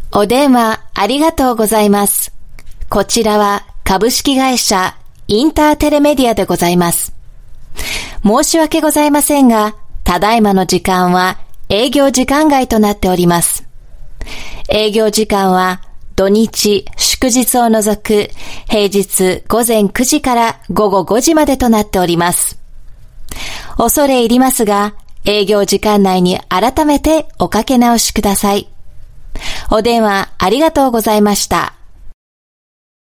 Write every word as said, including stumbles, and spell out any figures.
お電話ありがとうございます。こちらは株式会社インターテレメディアでございます。申し訳ございませんが、ただいまの時間は営業時間外となっております。営業時間は土日、祝日を除く平日午前くじから午後ごじまでとなっております。恐れ入りますが、営業時間内に改めておかけ直しください。お電話ありがとうございました。